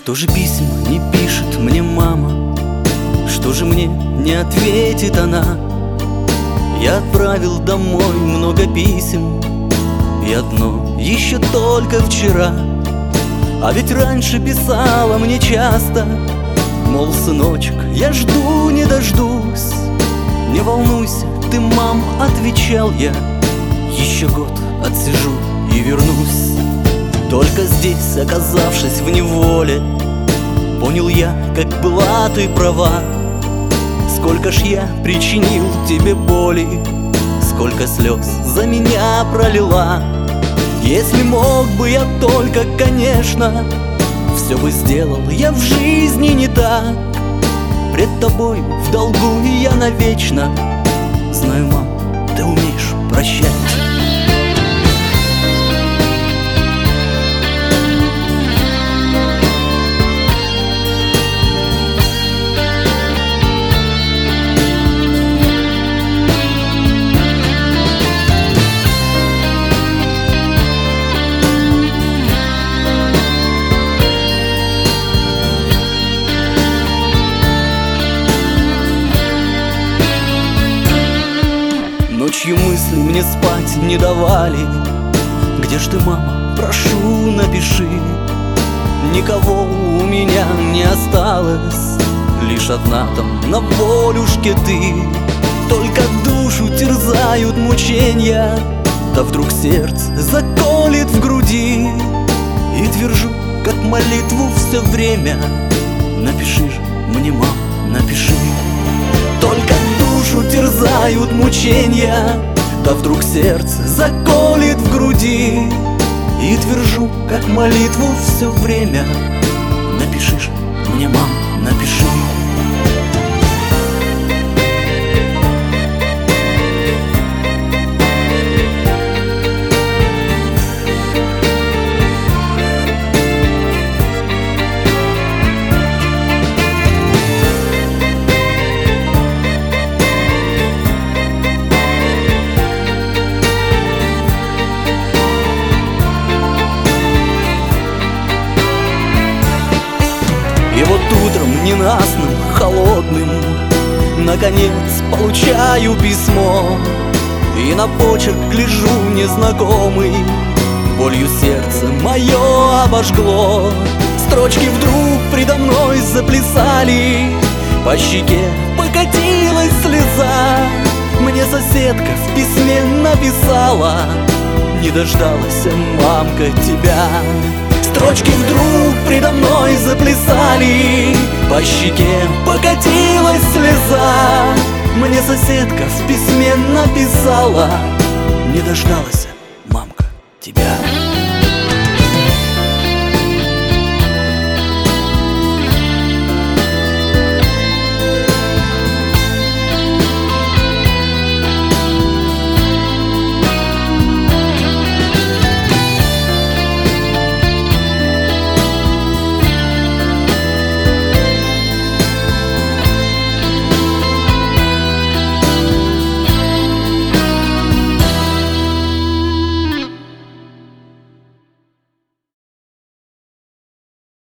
Что же писем не пишет мне мама? Что же мне не ответит она? Я отправил домой много писем, и одно еще только вчера. А ведь раньше писала мне часто, мол, сыночек, я жду не дождусь. Не волнуйся ты, мам, отвечал я, еще год отсижу и вернусь. Только здесь, оказавшись в неволе, понял я, как была ты права. Сколько ж я причинил тебе боли, сколько слез за меня пролила. Если мог бы я только, конечно, все бы сделал я в жизни не так. Пред тобой в долгу я навечно. Знаю, мам, ты умеешь прощать. Ночью мысли мне спать не давали. Где ж ты, мама, прошу, напиши. Никого у меня не осталось, лишь одна там на волюшке ты. Только душу терзают мученья, да вдруг сердце заколет в груди. И твержу, как молитву все время: напиши же мне, мам, напиши. Только душу терзают мученья, да вдруг сердце заколет в груди. И твержу, как молитву все время: напиши же мне, мам, напиши. И вот утром ненастным, холодным, наконец получаю письмо. И на почерк гляжу незнакомый, болью сердце мое обожгло. Строчки вдруг предо мной заплясали, по щеке покатилась слеза. Мне соседка в письме написала: не дождалась, мамка, тебя. Строчки вдруг предо мной заплясали, по щеке покатилась слеза. Мне соседка в письме написала: не дождалась, мамка, тебя.